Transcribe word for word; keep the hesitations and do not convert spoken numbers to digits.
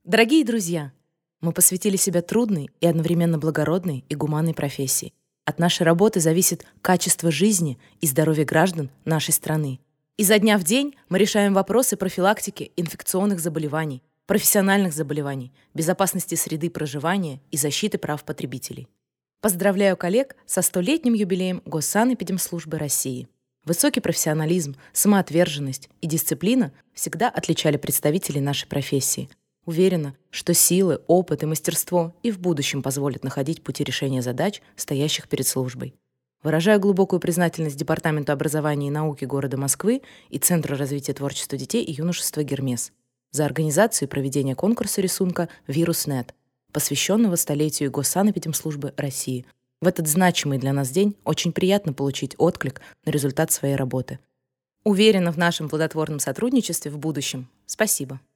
Дорогие друзья, мы посвятили себя трудной и одновременно благородной и гуманной профессии. От нашей работы зависит качество жизни и здоровье граждан нашей страны. Изо дня в день мы решаем вопросы профилактики инфекционных заболеваний, профессиональных заболеваний, безопасности среды проживания и защиты прав потребителей. Поздравляю коллег со столетним юбилеем Госанэпидемслужбы России. Высокий профессионализм, самоотверженность и дисциплина всегда отличали представителей нашей профессии. Уверена, что силы, опыт и мастерство и в будущем позволят находить пути решения задач, стоящих перед службой. Выражаю глубокую признательность Департаменту образования и науки города Москвы и Центру развития творчества детей и юношества «Гермес» за организацию и проведение конкурса рисунка «Вирус.нет», посвященного столетию Госанэпидемслужбы России. В этот значимый для нас день очень приятно получить отклик на результат своей работы. Уверена в нашем плодотворном сотрудничестве в будущем. Спасибо.